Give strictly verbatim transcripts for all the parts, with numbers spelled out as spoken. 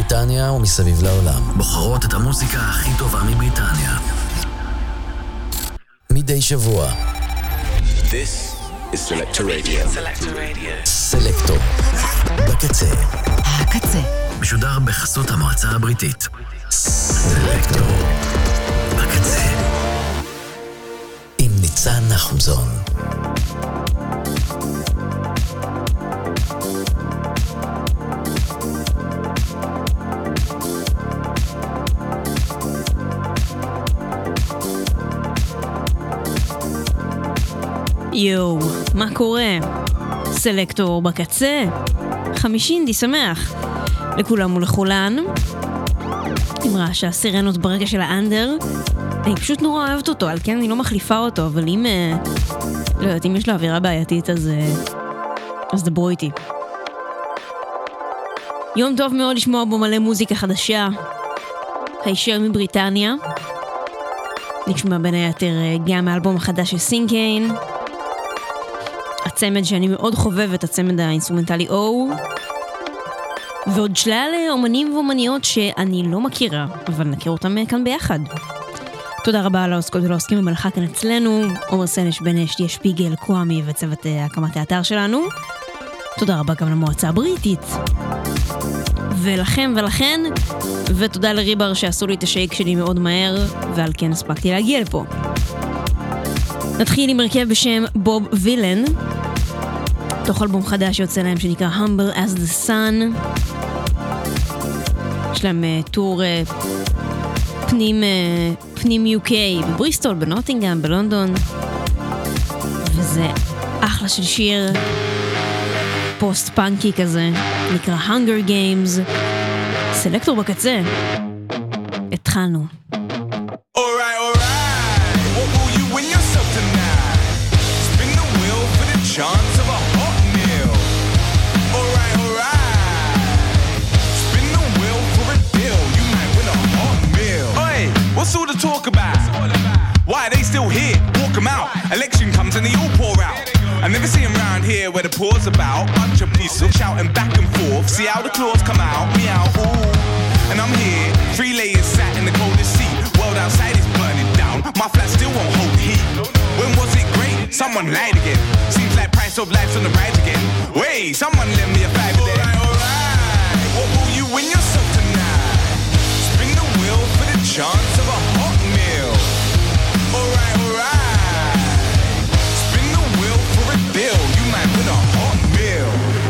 מבריטניה ומסביב לעולם. בוחרות את המוזיקה הכי טובה מבריטניה. מדי שבוע. This is Selector Radio. Selector Radio. סלקטור. בקצה. הקצה. משודר בחסות המועצה הבריטית. סלקטור. בקצה. עם ניצן נחומזון. יו, מה קורה? סלקטור בקצה. חמישי אינדי שמח. לכולם ולכולן. עם רעש הסירנות ברגע של האנדר. אני פשוט נורא אוהבת אותו, על כן אני לא מחליפה אותו, אבל אם... לא יודעת, אם יש לו אווירה בעייתית, אז... אז דברו איתי. יום טוב מאוד לשמוע בו מלא מוזיקה חדשה. הישר מבריטניה. נשמע בין היתר גם האלבום החדש של סינקיין. הצמד שאני מאוד חובבת, הצמד האינסטרומנטלי או, ועוד שלל אומנים ואומניות שאני לא מכירה, אבל נכיר אותם כאן ביחד. תודה רבה לעוסקות ולעוסקים במלאכה כאן אצלנו, עומר סנש, בנש, דיה שפיגל, קוואמי וצוות הקמת האתר שלנו. תודה רבה גם למועצה הבריטית. ולכם ולכן, ותודה לריבר שעשו לי את השייק שלי מאוד מהר, ועל כן הספקתי להגיע לפה. נתחיל עם הרכב בשם בוב וילן, תוך אלבום חדש שיוצא להם שנקרא Humble as the Sun. יש להם uh, טור uh, פנים, uh, פנים יו קיי בבריסטול, בנוטינגהאם, בלונדון, וזה אחלה של שיר פוסט פאנקי כזה, נקרא Hunger Games. סלקטור בקצה. התחלנו. Chance of a hot meal. Alright, alright. Spin the wheel for a deal. You might win a hot meal. Oi, what's all the talk about? Why are they still here? Walk them out. Election comes and they all pour out. I never see them round here where the poor's about. Bunch of people shouting back and forth. See how the claws come out, me out, ooh. And I'm here, three layers sat in the coldest seat. World outside is burning down. My flat still won't hold the heat. When was it great? Someone lied again. Seems like price of life's on the rise again. Wait, someone lend me a five there. Alright, alright. What will you win yourself tonight? Spin the wheel for the chance of a hot meal. Alright, alright. Spin the wheel for a deal. You might win a hot meal.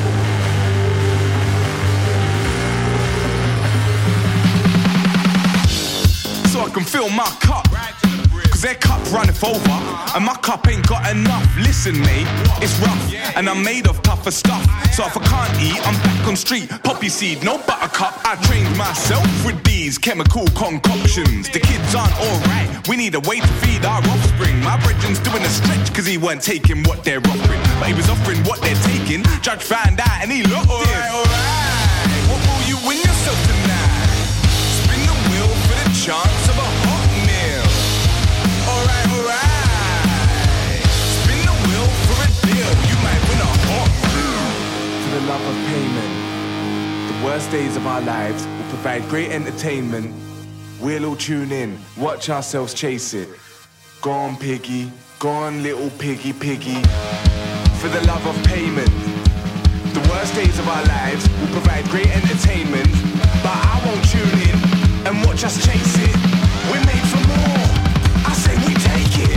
So I can fill my cup. Their cup runneth over, and my cup ain't got enough. Listen, mate, it's rough, and I'm made of tougher stuff. So if I can't eat, I'm back on street. Poppy seed, no buttercup. I trained myself with these chemical concoctions. The kids aren't alright. We need a way to feed our offspring. My brethren's doing a stretch, cause he weren't taking what they're offering. But he was offering what they're taking. Judge found out, and he looked alright, alright. What will you win yourself tonight? Spin the wheel for the chance of a hot meal. Alright, alright. Spin the wheel for a deal. You might win a hot meal. For the love of payment, the worst days of our lives will provide great entertainment. We'll all tune in, watch ourselves chase it. Go on, piggy, go on, little piggy, piggy. For the love of payment, the worst days of our lives will provide great entertainment. But I won't tune in and watch us chase it. We're made for more. I say we take it.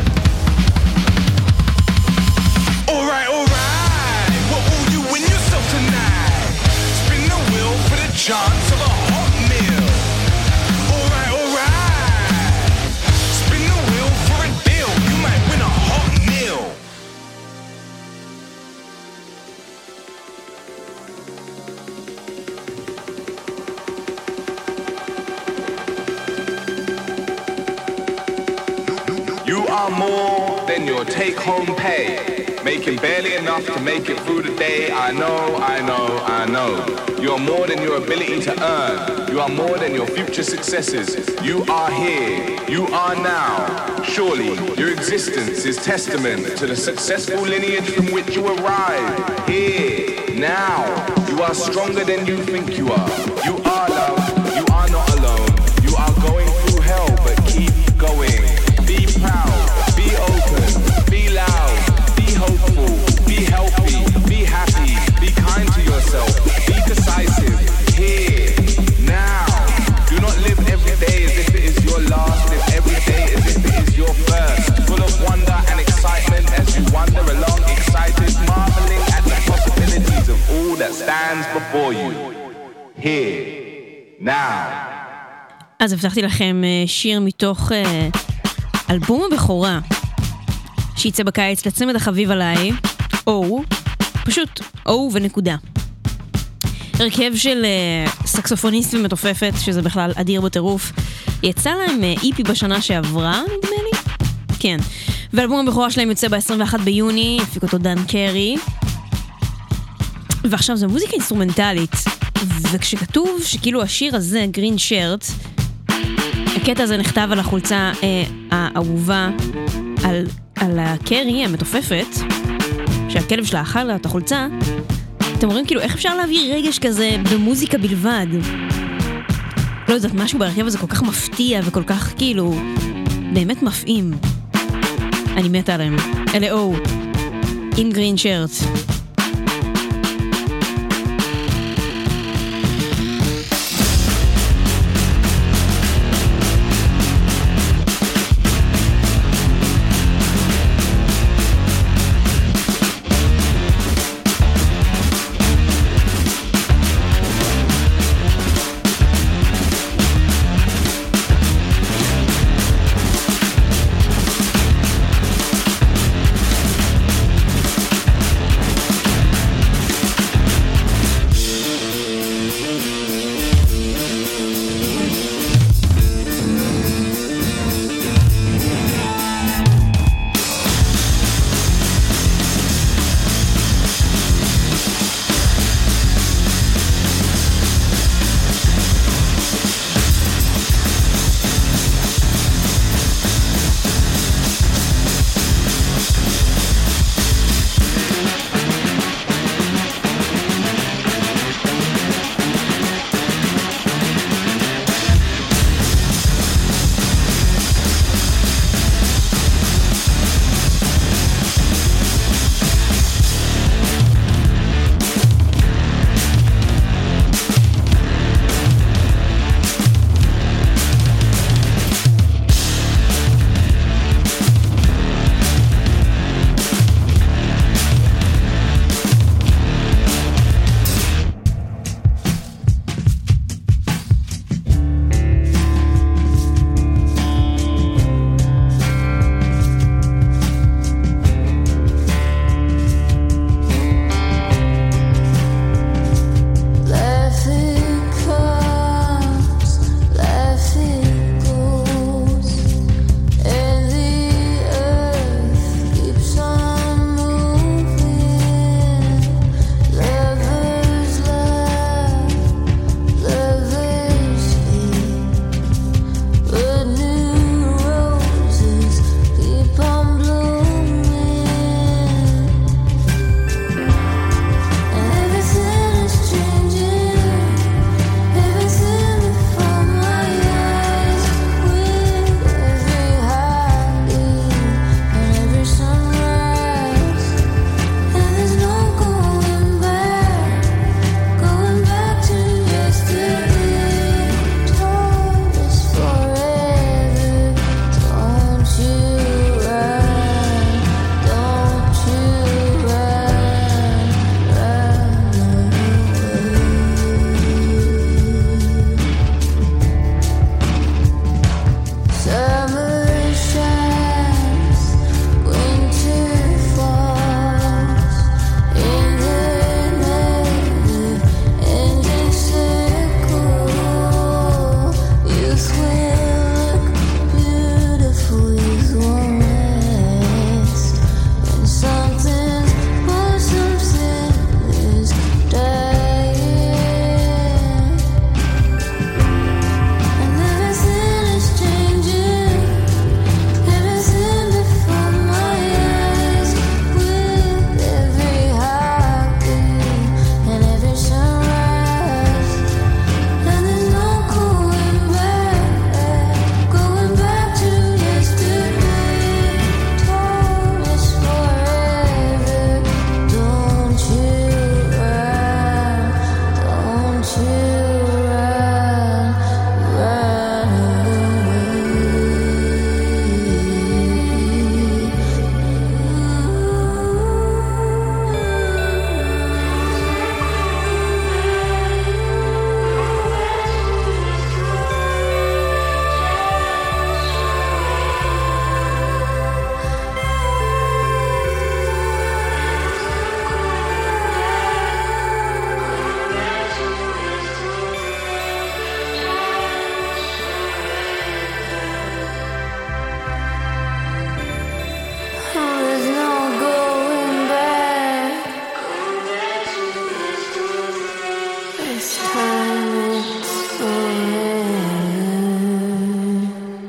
Alright, alright. What will you win yourself tonight? Spin the wheel for the chance of a hot meal. Alright, alright. Spin the wheel for a deal. You might win a hot meal. You are more than your take-home pay. Making barely enough to make it through the day. I know, I know, I know. You are more than your ability to earn. You are more than your future successes. You are here. You are now. Surely your existence is testament to the successful lineage from which you arrived. Here, now. You are stronger than you think you are. You are love. that stands before you. Here, now. אז הבטחתי לכם שיר מתוך אלבום הבכורה שיצא בקיץ לצמד החביב עליי, או, פשוט או ונקודה. הרכב של סקסופוניסט ומתופפת, שזה בכלל אדיר בטירוף. יצא להם איפי בשנה שעברה, נדמה לי? כן. ואלבום הבכורה שלהם יוצא ב-עשרים ואחד ביוני, הפיק אותו דן קרי. ועכשיו זו מוזיקה אינסטרומנטלית. וכשכתוב שכאילו השיר הזה, גרין שרט, הקטע הזה נכתב על החולצה אה, האהובה, על, על הקרי, המתופפת, שהכלב שלה אכל לה את החולצה. אתם רואים כאילו איך אפשר להביא רגש כזה במוזיקה בלבד. לא יודעת, משהו בהרכב הזה כל כך מפתיע וכל כך כאילו באמת מפעים. אני מתה עליהם. אלה או, עם גרין שרט.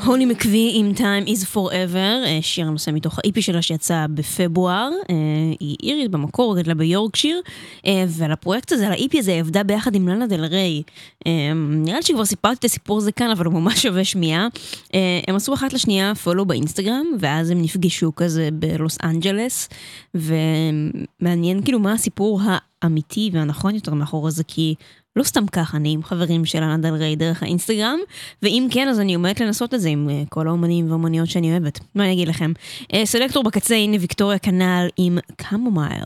הולי מקווי עם Time is Forever, שיר הנושא מתוך האיפי שלה שיצא בפברואר. היא אירית במקור, גדלה ביורקשיר, ועל הפרויקט הזה, על האיפי הזה, עבדה ביחד עם לאנה דל ריי. נראה לי שכבר סיפרתי את הסיפור הזה כאן, אבל הוא ממש שווה שמיעה. הם עשו אחת לשנייה פולו באינסטגרם, ואז הם נפגשו כזה בלוס אנג'לס, ומעניין כאילו מה הסיפור האמיתי והנכון יותר מאחור הזה, כי לא סתם ככה, אני עם חברים של לאנה דל ריי דרך האינסטגרם, ואם כן, אז אני עומדת לנסות את זה עם כל האומנים והאומניות שאני אוהבת. מה אני אגיד לכם? סלקטור בקצה, הנה ויקטוריה כנל עם קמומייל.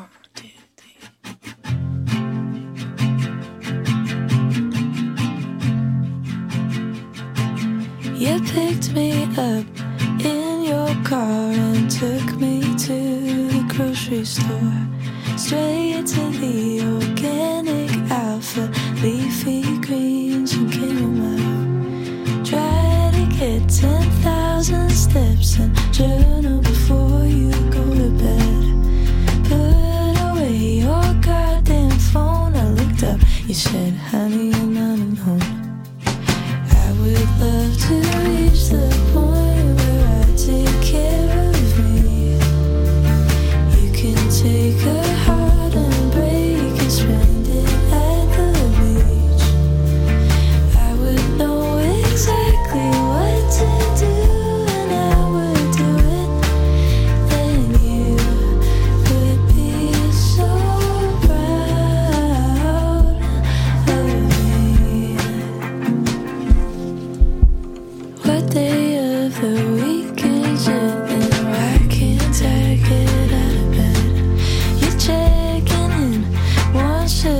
You picked me up in your car and took me to the grocery store. Straight to the organic alpha, leafy greens and chamomile. Try to get ten thousand steps and journal before you go to bed. Put away your goddamn phone. I looked up, you said, honey, you're not alone. I would love to reach the point where I take care of me. You can take a heart and break and spend it at the beach. I would know exactly what to do and I would do it. Then you would be so proud of me. What day of the week is it? And why can't I get out of bed? You're checking in once a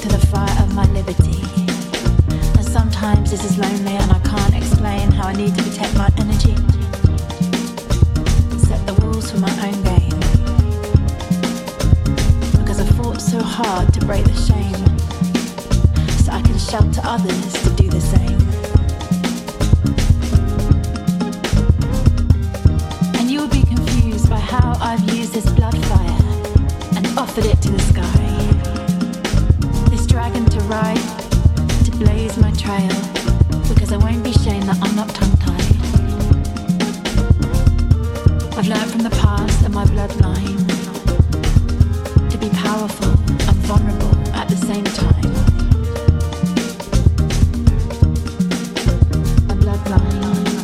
to the fire of my liberty. And sometimes this is lonely and I can't explain how I need to protect my energy. Set the rules for my own game. Because I fought so hard to break the shame, so I can shout to others to do the same. And you will be confused by how I've used this blood fire and offered it to the sky. This dragon to ride, to blaze my trail, because I won't be shamed that I'm not tongue-tied. I've learned from the past and my bloodline to be powerful and vulnerable at the same time. A bloodline.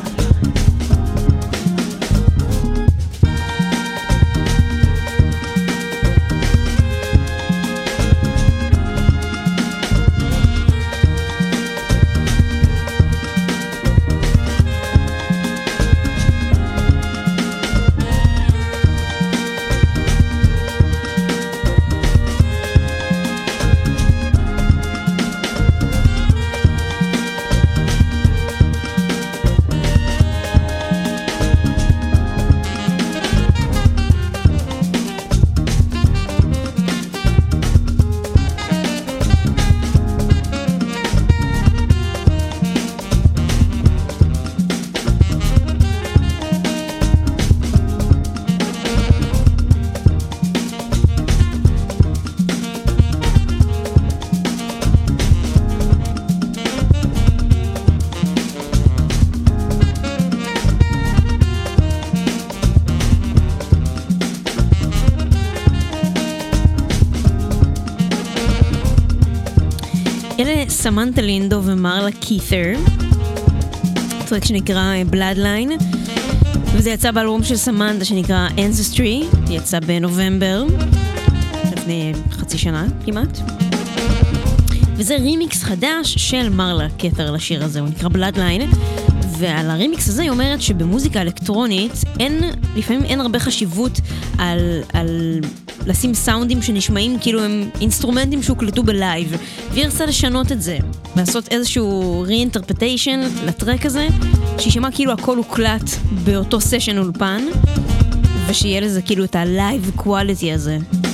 אלה סמנתה לינדו ומרלה קית'ר, טרק שנקרא Bloodline, וזה יצא באלבום של סמנתה שנקרא Ancestry, יצא בנובמבר, לפני חצי שנה כמעט. וזה רימיקס חדש של מרלה קית'ר לשיר הזה, הוא נקרא Bloodline, ועל הרימיקס הזה היא אומרת שבמוזיקה אלקטרונית אין, לפעמים אין הרבה חשיבות על, על לשים סאונדים שנשמעים כאילו הם אינסטרומנטים שהוקלטו בלייב, והיא רצה לשנות את זה, לעשות איזשהו re-interpretation לטרק הזה, שישמע כאילו הכל הוקלט באותו סשן אולפן, ושיהיה לזה כאילו את הלייב קואליטי הזה.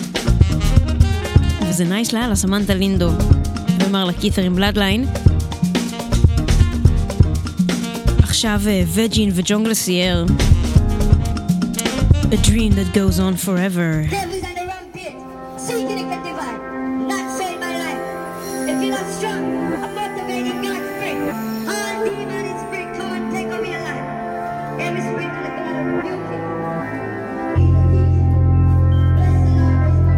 וזה נייס לאללה, סמנתה לינדו ומרלה קית'ר עם Bloodline. עכשיו וג'ין וג'ון גלסייר, A dream that goes on forever. Devils on the rampage, seeking it to divide, not save my life. If you're not strong, I'm motivated God's spirit. All demon and spirit, come and take over your life. Every spirit in the blood of beauty. Bless the Lord, bless the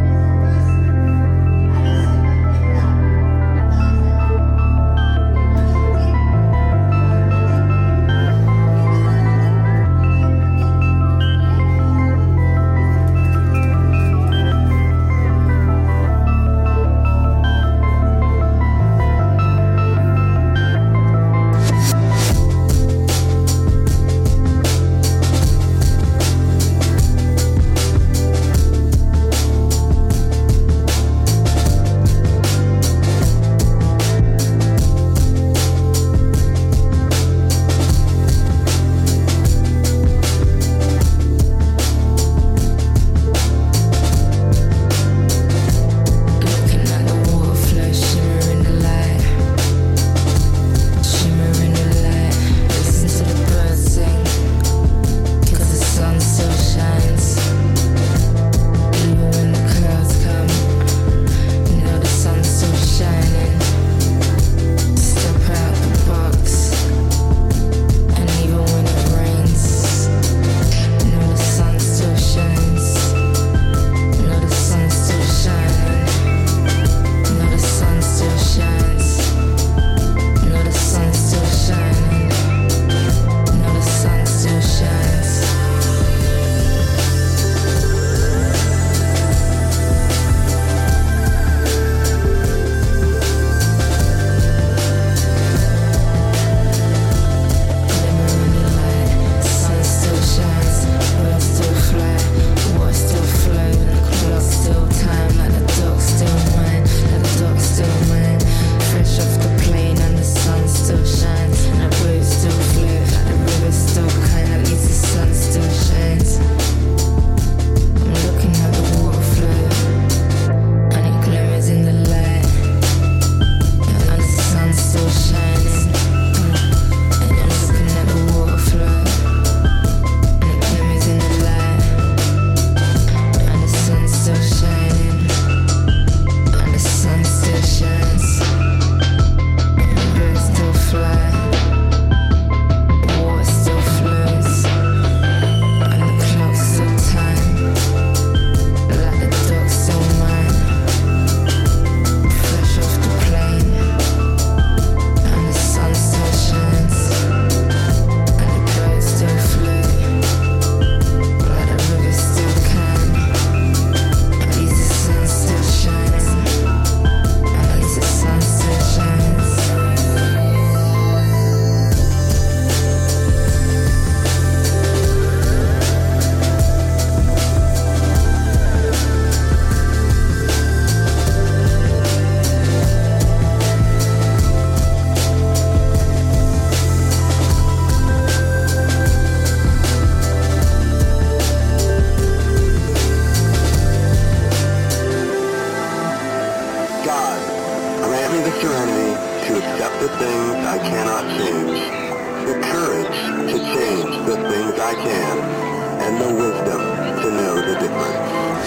Grant me the serenity to accept the things I cannot change, the courage to change the things I can, and the wisdom to know the difference.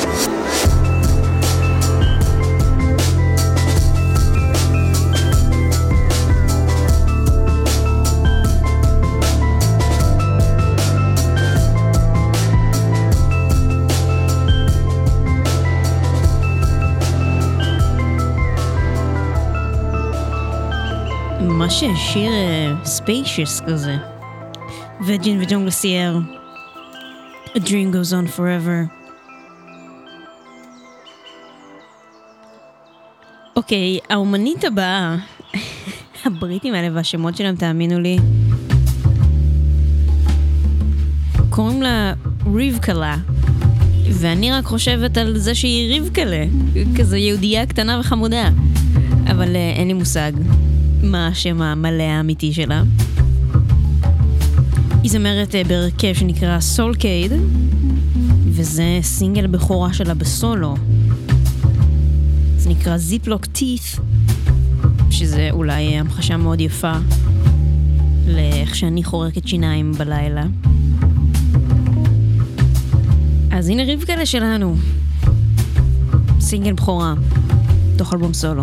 ממש שיר ספיישס כזה. וג'ין וג'ון גלסייר, A Dream Goes On Forever. אוקיי, האומנית הבאה, הבריטים האלה והשמות שלהם, תאמינו לי, קוראים לה ריבקלה, ואני רק חושבת על זה שהיא ריבקלה, כזו יהודייה קטנה וחמודה, אבל אין לי מושג מה השם המלא האמיתי שלה. היא זמרת בהרכב שנקרא סולקייד, וזה סינגל בכורה שלה בסולו. זה נקרא זיפלוק Teeth, שזה אולי המחשה מאוד יפה לאיך שאני חורקת שיניים בלילה. אז הנה ריבקלה שלנו, סינגל בכורה, תוך אלבום סולו.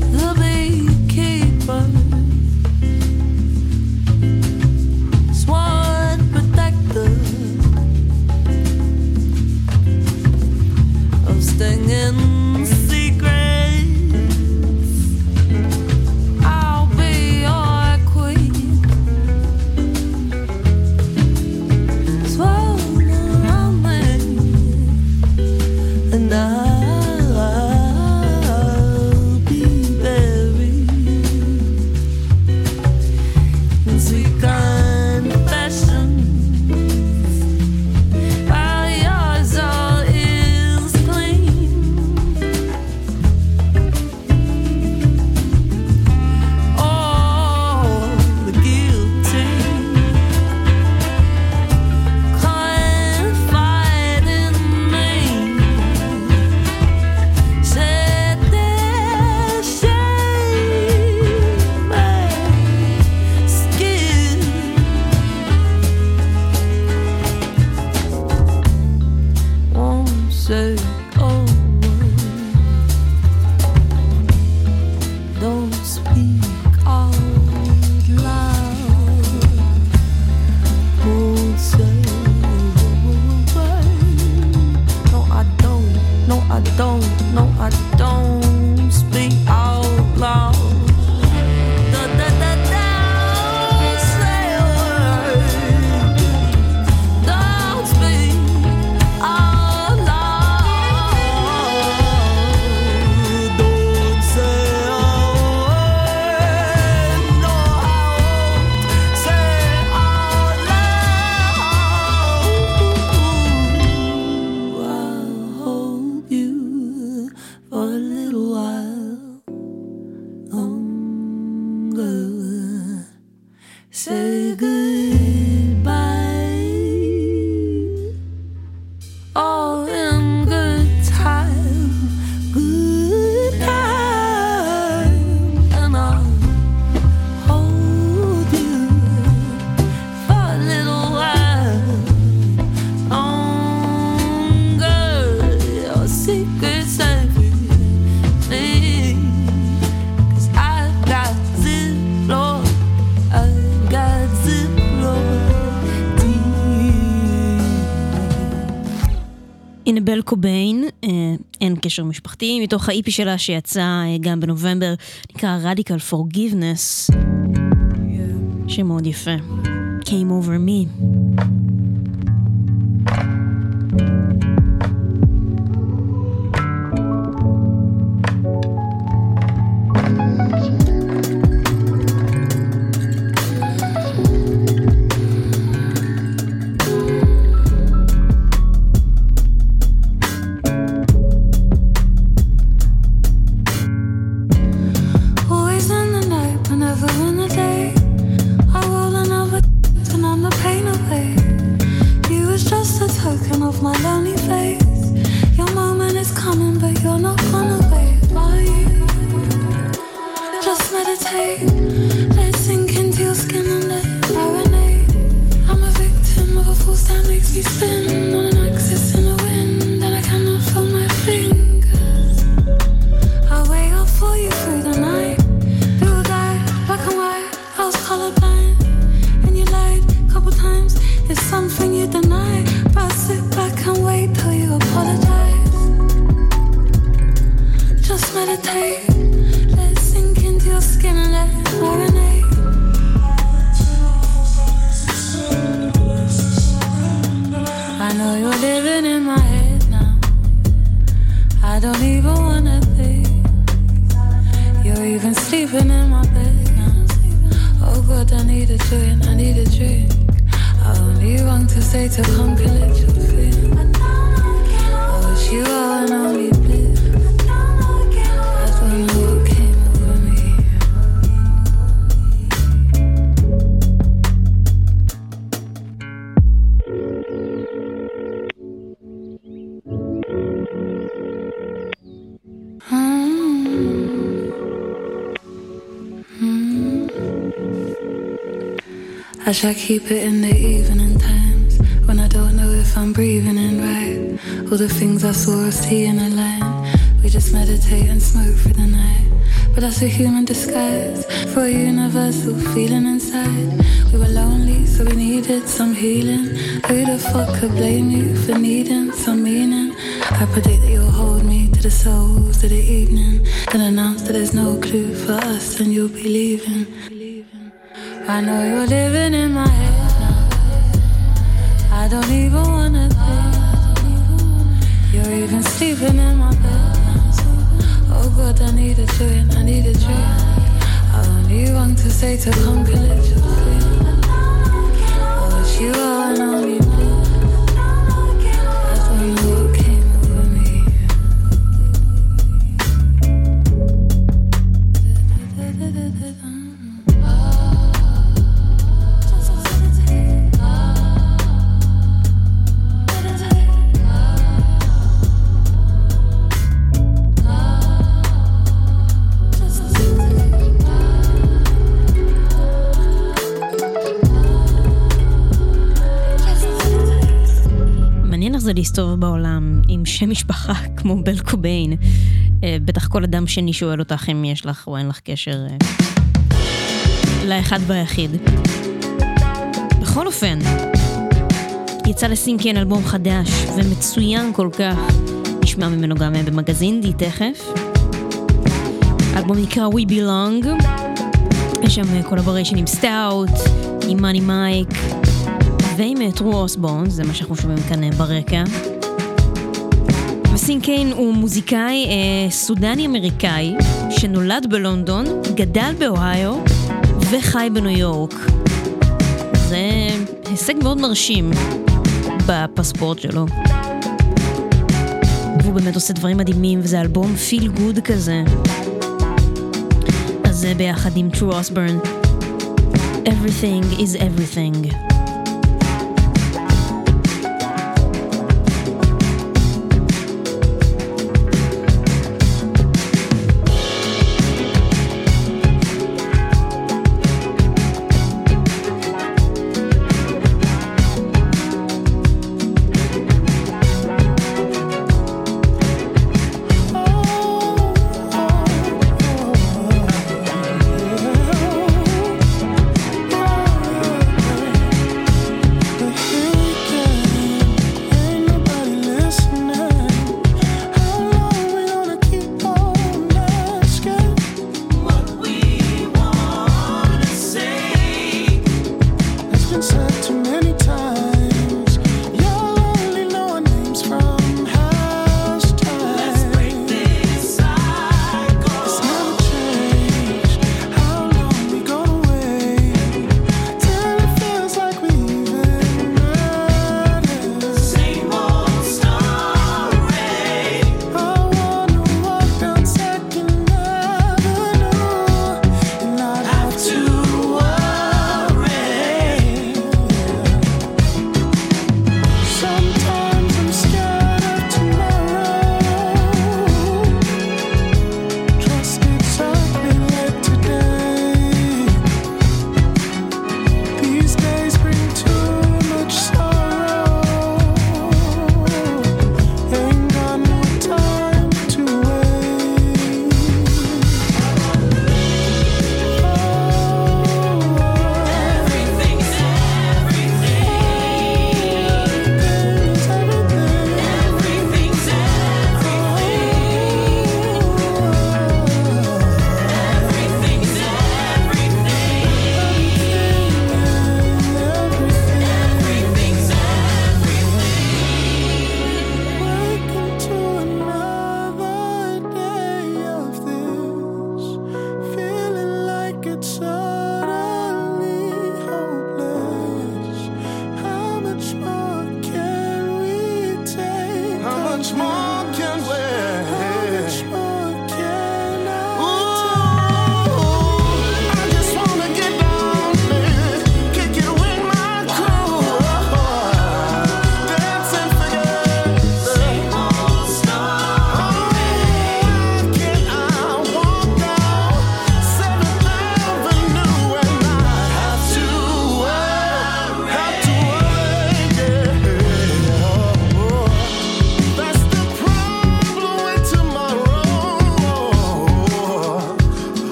Swan אינבל קוביין, אין קשר משפחתי, מתוך האיפי שלה שיצא גם בנובמבר, נקרא Radical Forgiveness, שמאוד יפה. Came Over Me. I try keep it in the evening times when I don't know if I'm breathing in right. All the things I saw or see in a line. We just meditate and smoke for the night. But that's a human disguise for a universal feeling inside. We were lonely, so we needed some healing. Who the fuck could blame you for needing some meaning? I predict that you'll hold me to the souls of the evening, then announce that there's no clue for us and you'll be leaving. I know you're living in my head now. I don't even wanna think. You're even sleeping in my bed now. Oh God, I need a drink, I need a drink. I only want to say to come collect your thing. I wish you are and only me. I don't know what came over me. זה להסתובב בעולם עם שם משפחה כמו בל קוביין. בטח כל אדם שני שואל אותך אם יש לך או אין לך קשר לאחד והיחיד. בכל אופן, יצא לסינקן אלבום חדש ומצוין כל כך. נשמע ממנו גם במגזין די תכף. האלבום נקרא We Belong. יש שם קולבוריישן עם סטאוט, עם מאני מייק ועם טרו אוסבורן, זה מה שאנחנו שומעים כאן ברקע. וסינקיין הוא מוזיקאי אה, סודני אמריקאי שנולד בלונדון, גדל באוהיו וחי בניו יורק. זה הישג מאוד מרשים בפספורט שלו. והוא באמת עושה דברים מדהימים, וזה אלבום פיל גוד כזה. אז זה ביחד עם טרו אוסבורן. Everything is everything.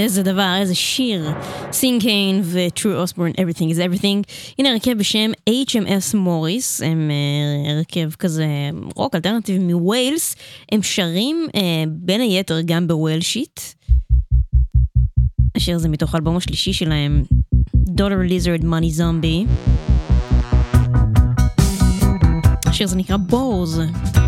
איזה דבר, איזה שיר. סינקיין וטרו אוסבורן, Everything is Everything. הנה הרכב בשם אייץ' אם אס Morris, הם uh, הרכב כזה רוק אלטרנטיבי מווילס, הם שרים uh, בין היתר גם בווילשית. השיר הזה מתוך האלבום השלישי שלהם, Daughter Lizard Money Zombie. השיר הזה נקרא Balls.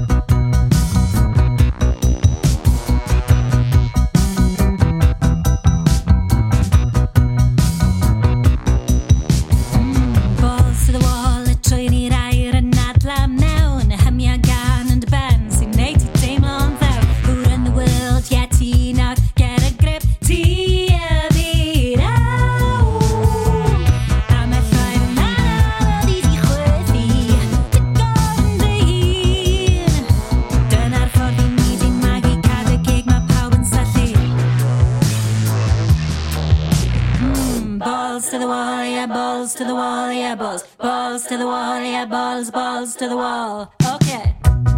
To the wall, yeah, balls, balls to the wall, yeah, balls, balls to the wall. Okay.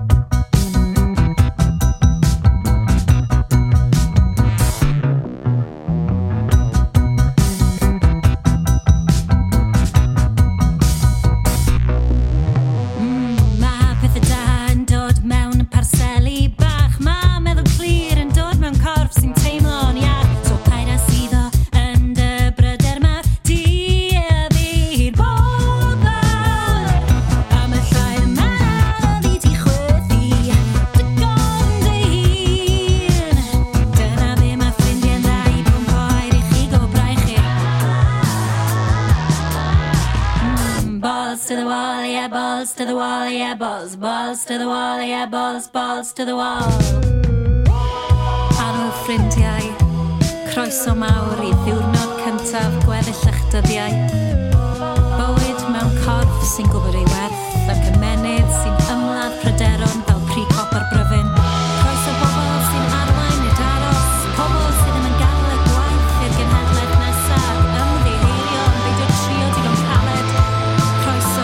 To the wall, yeah, balls, balls to the wall, yeah, balls, balls to the wall. Anwyl ffrindiau, croeso mawr I ddiwrnod cyntaf gweddill eich dyddiau. Bywyd mewn corff sy'n gwybod ei werth, ac ymenydd sy'n ymladd pryderon fel pre-copper bryfyn. Croeso bobl sy'n arwain nid aros, pobl sydd ddim yn gael y gwaith i'r genhedlaeth nesaf, ymddiheirio yn beidio trio digon caled. Croeso.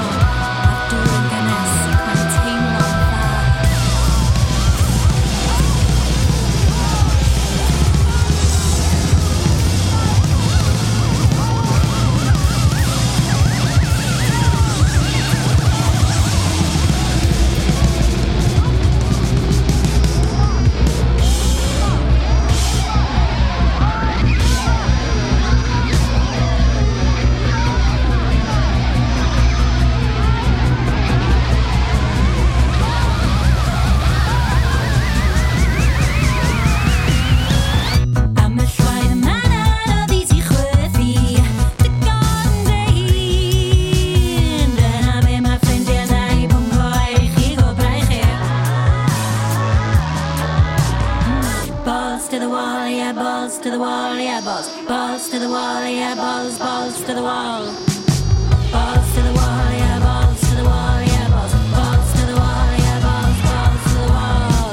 To the wall, yeah, balls, balls to the wall, yeah, balls, balls to the wall. Balls to the wall, yeah, balls to the wall, yeah, balls, balls to the wall, yeah, balls, balls to the wall.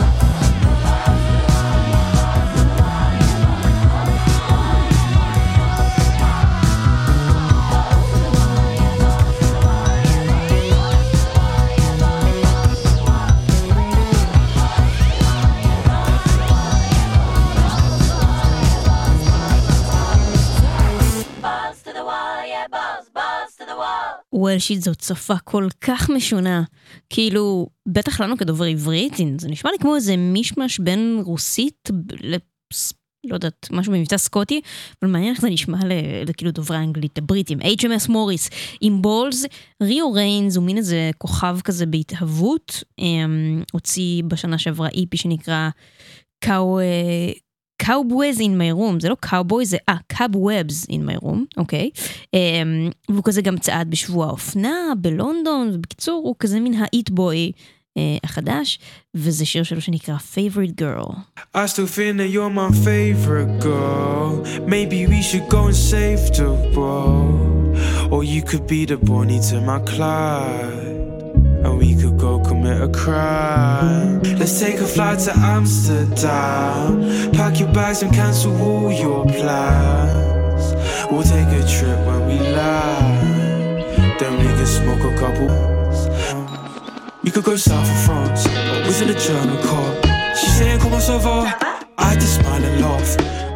וולשית זאת שפה כל כך משונה, כאילו, בטח לנו כדובר עברית, זה נשמע לי כמו איזה מישמש בין רוסית, לא יודעת, משהו במבטא סקוטי, אבל מעניין איך זה נשמע לכאילו דוברי האנגלית, הבריטים, אייץ' אם אס Morris, עם בולס, ריו ריינס הוא מין איזה כוכב כזה בהתהוות, הוציא בשנה שעברה איפי שנקרא קאו... Cowboys in my room, זה לא Cowboys, זה אה, Cobwebs in my room, אוקיי? והוא כזה גם צעד בשבוע האופנה, בלונדון, ובקיצור, הוא כזה מין האיט-בוי החדש, וזה שיר שלו שנקרא Favorite Girl. I still think that you're my favorite girl. Maybe we should go and save the world. Or you could be the Bonnie to my Clyde. And we could go commit a crime. Let's take a flight to Amsterdam. Pack your bags and cancel all your plans. We'll take a trip when we land. Then we can smoke a couple. We could go south of France, was in a German car. She's saying come on so far, I just smile and laugh. We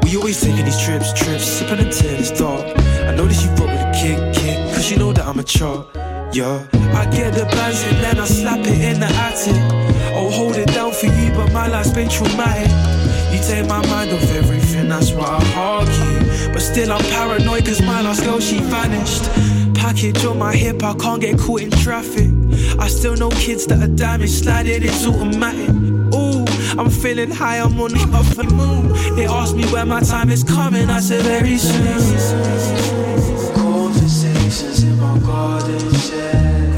We always taking these trips, trips, sipping until it's dark. I know that you rock with a kick, kick, cause you know that I'm a chart, yeah. I get the bands and then I slap it in the attic. I'll hold it down for you, but my life's been traumatic. You take my mind off everything, that's why I argue. But still I'm paranoid cause my last girl, she vanished. Package on my hip, I can't get caught in traffic. I still know kids that are damaged, sliding, it's automatic. Ooh, I'm feeling high, I'm on the up the moon. They asked me when my time is coming, I said very soon. Conversations in my garden shed.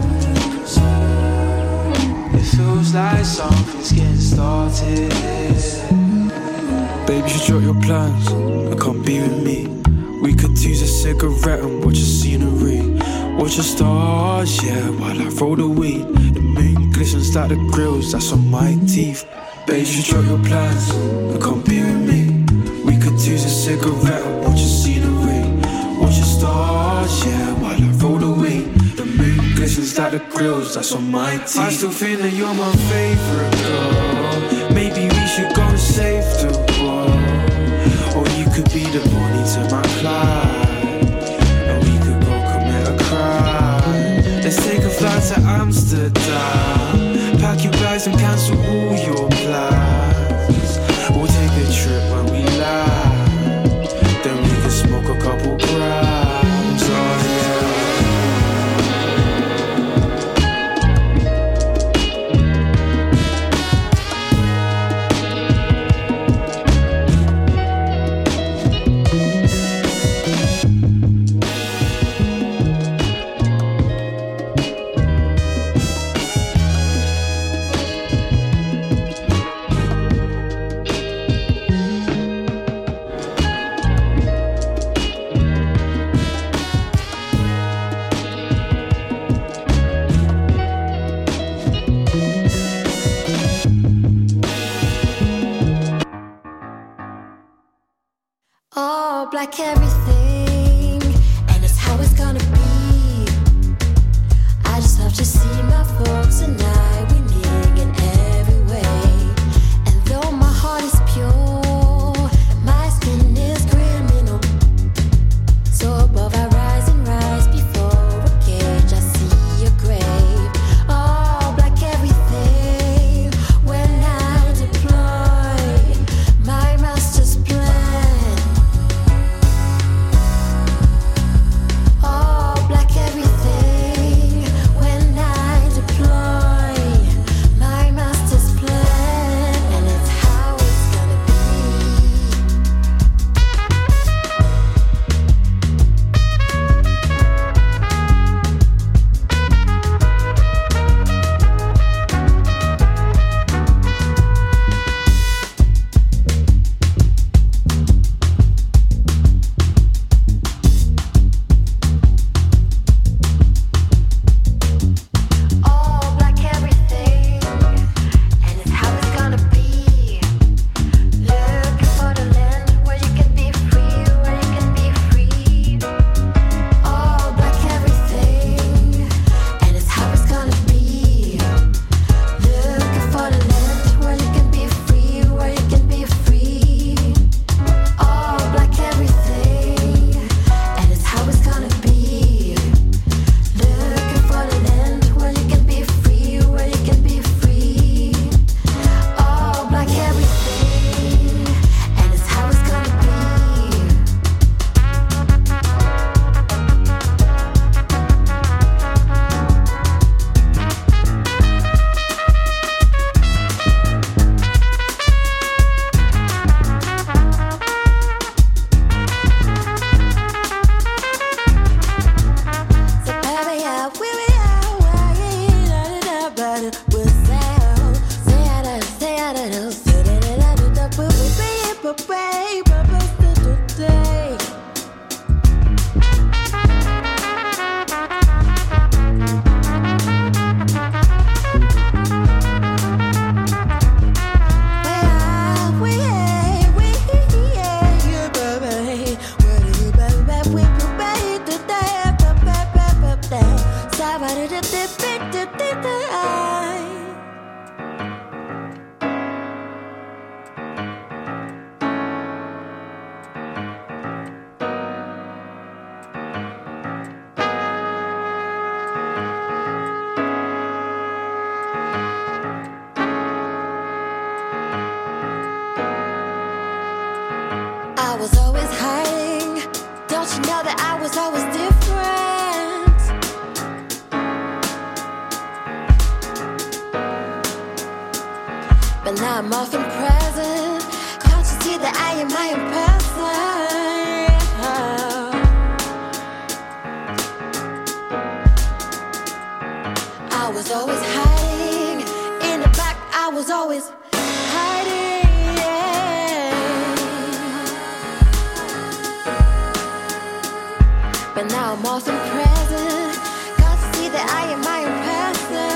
It feels like something's getting started. Baby, you drop your plans and come be with me. We could use a cigarette and watch the scenery. Watch the stars, yeah, while I roll the weed. The moon glistens like the grills, that's on my teeth. Babe, you drop your plans and come be with me. We could use a cigarette and watch the scenery. Watch the stars, yeah, while I roll the weed. The moon glistens like the grills, that's on my teeth. I still feel that you're my favorite girl. Maybe we should go and save the world. Or you could be the Bonnie to my Clyde, and we could go commit a crime. Let's take a flight to Amsterdam. Pack your bags and cancel all your plans. We'll take a trip when we land. Then we can smoke a couple grams. Oh yeah. Like everything, and it's how it's gonna be. I just have to see my folks tonight, winning in every way. And though my heart is pure, my skin is criminal. So above I rise and rise, before a cage I see a grave. Oh, black everything, when I deploy my master's plan. was always different. But now I'm often present. Can't you see that I am my own person? I was always hiding in the back. I was always hiding, yeah. But now I'm often present. Can't you see that I am my own person?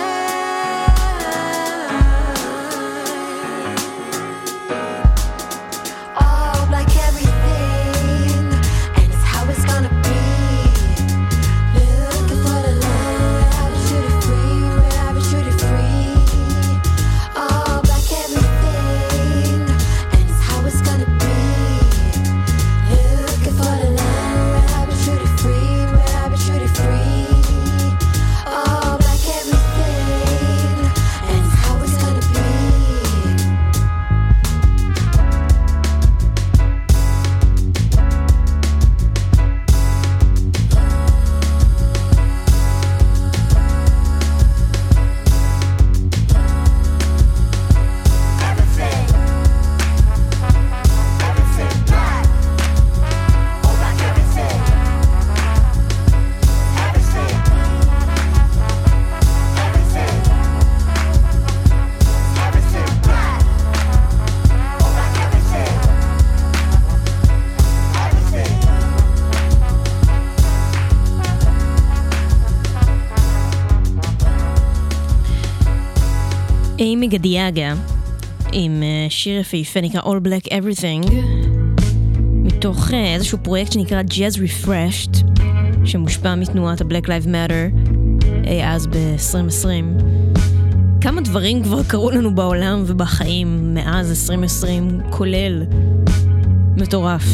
אימי גדיאגה עם שיר יפהפה נקרא All Black Everything, מתוך איזשהו פרויקט שנקרא Jazz Refreshed, שמושפע מתנועת ה-Black Lives Matter אז ב-עשרים עשרים. כמה דברים כבר קרו לנו בעולם ובחיים מאז עשרים עשרים, כולל מטורף.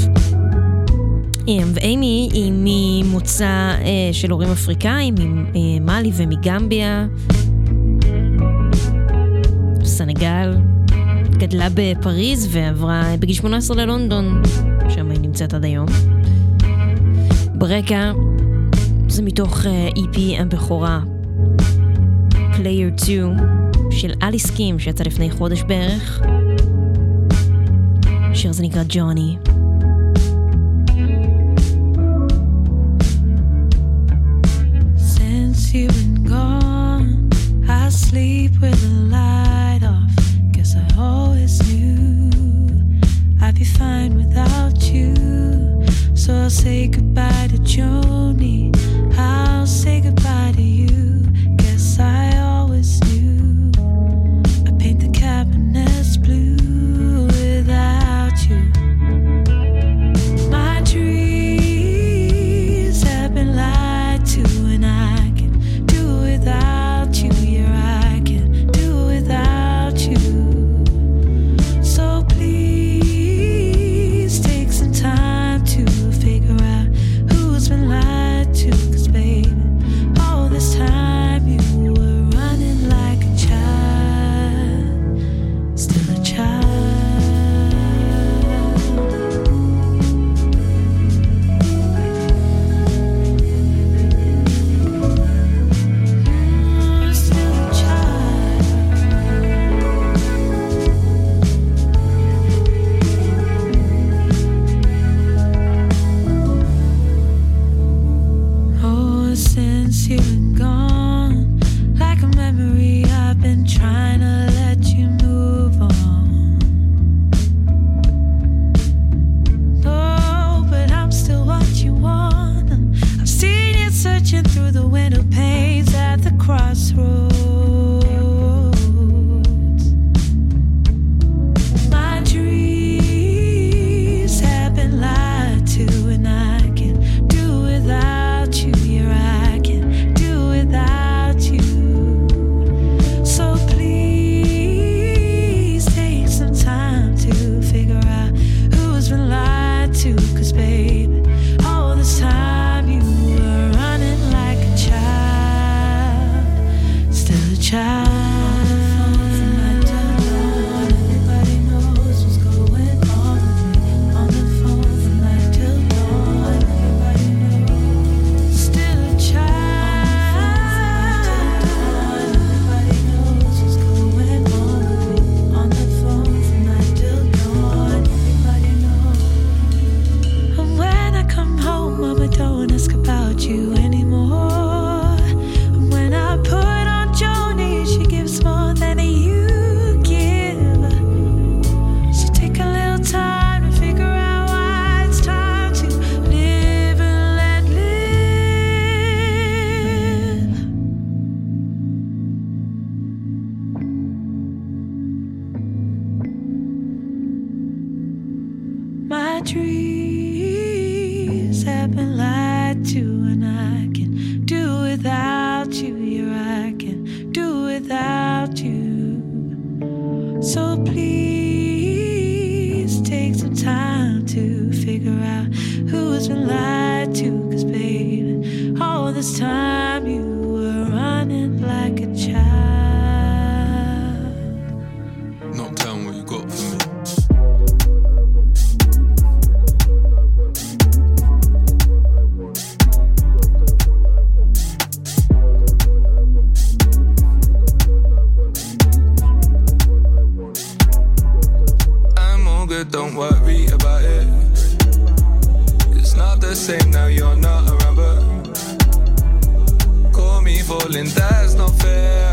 ואימי היא ממוצא של הורים אפריקאים, ממאלי ומגמביה, סנגל, גדלה בפריז ועברה בגיל שמונה עשרה ללונדון, שם היא נמצאת עד היום. ברקע זה מתוך E P הבכורה Player two של אליס קים שיצא לפני חודש בערך. השיר זה נקרא ג'וני. Since you've been gone, I sleep with the light off. Guess I always knew I'd be fine without you. So I'll say goodbye to Joni, I'll say goodbye to you. Guess I always knew I'd paint the cabinets blue without you. My dreams have been lied to, and I can do without you. Yeah, I can do without you. So please take some time to figure out who's been lied to. 'Cause baby, all this time you were running like a child, still a child. Still a child. Oh, since you've been gone, like a memory, I've been trying to let you move on. Oh, but I'm still what you want. I've seen you searching through the window panes at the crossroads. My dreams have been lied to, and I can do without you. Yeah, I can do without you. So please take some time to figure out who's been lied to. 'Cause baby, all this time you were running like a child, still a child. Everybody knows what's going on with me. On the phone from night till dawn. Everybody knows. dreams have been lied to, and I can do without you. Yeah, I can do without you. So please take some time to figure out who's been lied to. 'Cause baby, all this time you were running like a child. Not telling what you got for me. Don't worry about it. It's not the same now, you're not around, but call me falling, that's not fair.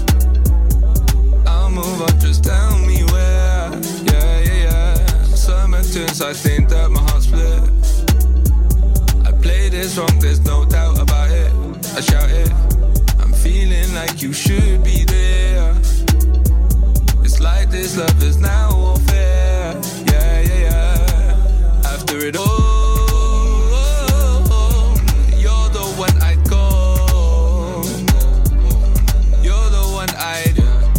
I'll move on, just tell me where. Yeah, yeah, yeah. Certain tunes, I think that my heart split. I played this wrong, there's no doubt about it. I shout it, I'm feeling like you should be there. It's like this love is now warfare. Yeah, yeah, yeah. After it all, you're the one I'd call. You're the one I'd,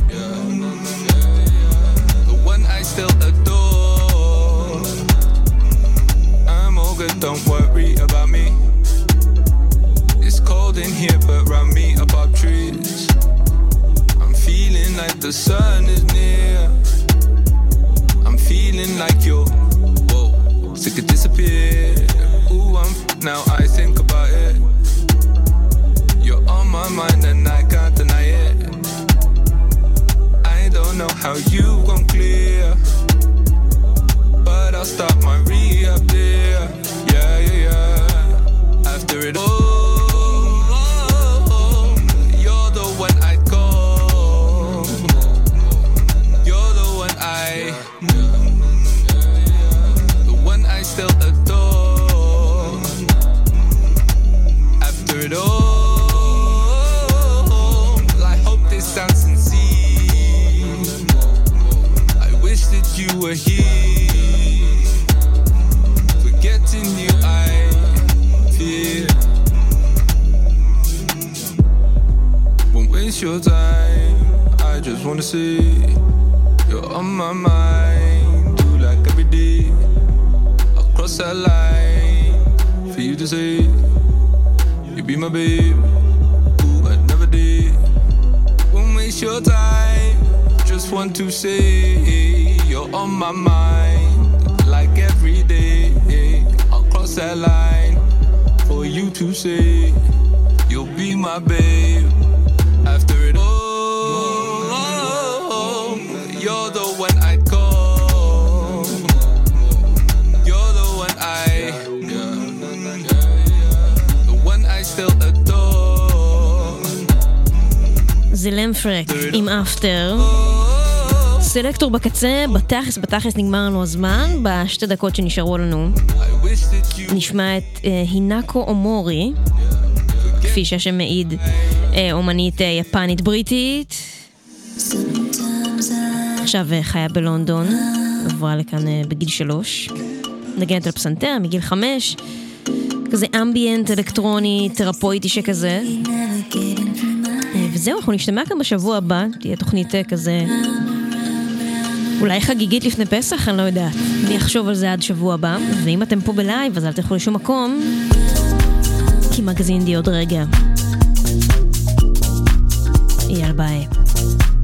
the one I still adore. I'm all good, don't worry about me. It's cold in here, but round me above trees, I'm feeling like the sun is near. I'm feeling like you're, whoa, sick of disappear. Ooh, I'm, now I think about it. You're on my mind and I can't deny it. I don't know how you gon' clear, but I'll start my re-up there. Yeah, yeah, yeah. After it all, you're the one I'd call. You're the one I, the one I still adore. After it all, I hope this sounds sincere. I wish that you were here. Forgetting you, I fear. Won't waste your time, I just wanna see you're on my mind, do like every day. I'll cross that line for you to say you be my babe. Ooh, I never did. Won't waste your time, just want to say you're on my mind, like every day. I'll cross that line for you to say you'll be my babe. After it all, you're the one I'd call. You're the one I, the one I still adore. זה למפרק עם אפטר. סלקטור בקצה, בתכלס, בתכלס נגמר לנו הזמן. בשתי דקות שנשארו לנו נשמע את אה, הינאקו אומורי, כפי שהשם מעיד, אה, אומנית אה, יפנית בריטית. עכשיו חיה בלונדון, עברה לכאן בגיל שלוש, נגנת על פסנתר מגיל חמש, כזה אמביאנט אלקטרוני תרפויטי שכזה. וזהו, אנחנו נשתמע כאן בשבוע הבא, תהיה תוכנית כזה אולי חגיגית לפני פסח, אני לא יודעת, אני אחשוב על זה עד שבוע הבא. ואם אתם פה בלייב אז אל תלכו לשום מקום, כי מגזין די עוד רגע. יאללה ביי.